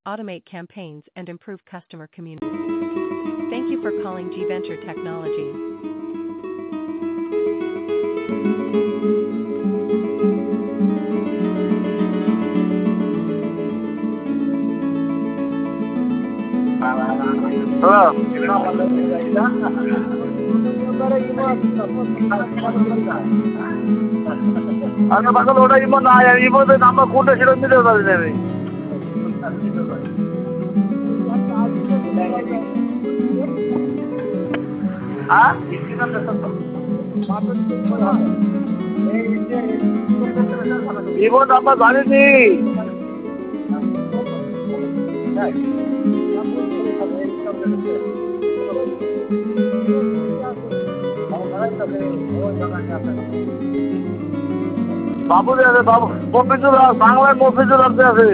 automate campaigns, and improve customer communication. Thank you for calling G-Venture Technology. Hello. Ano ba ko oda imo na ya imo de nama kunde siro mile dal nevi. Ha? Imo nama জানি নি বাবু রে বাবু মফিজুল বাংলায় মফিজুল আছে